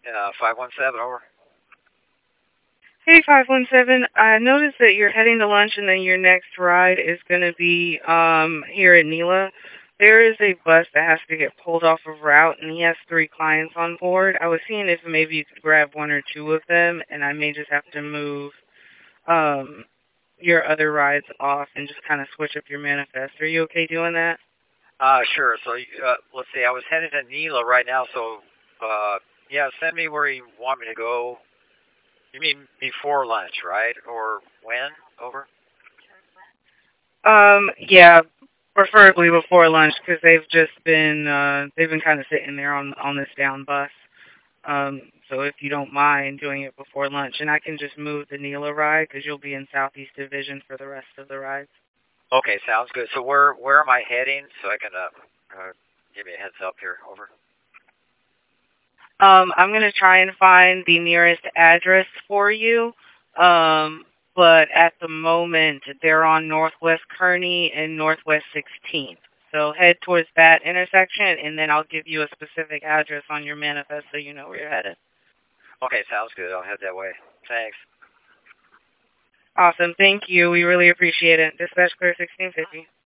517, over. Hey, 517. I noticed that you're heading to lunch and then your next ride is going to be here at Nila. There is a bus that has to get pulled off of route, and he has 3 clients on board. I was seeing if maybe you could grab 1 or 2 of them, and I may just have to move um, your other rides off and just kind of switch up your manifest. Are you okay doing that? Sure. So, let's see. I was headed to Nila right now, so, yeah, send me where you want me to go. You mean before lunch, right? Or when? Over? Yeah, preferably before lunch because they've been kind of sitting there on this down bus. So if you don't mind doing it before lunch, and I can just move the Neela ride because you'll be in Southeast Division for the rest of the rides. Okay, sounds good. So where am I heading so I can give me a heads up here? Over. I'm gonna try and find the nearest address for you. But at the moment they're on Northwest Kearney and Northwest 16th. So head towards that intersection, and then I'll give you a specific address on your manifest so you know where you're headed. Okay, sounds good. I'll head that way. Thanks. Awesome. Thank you. We really appreciate it. Dispatch clear 1650.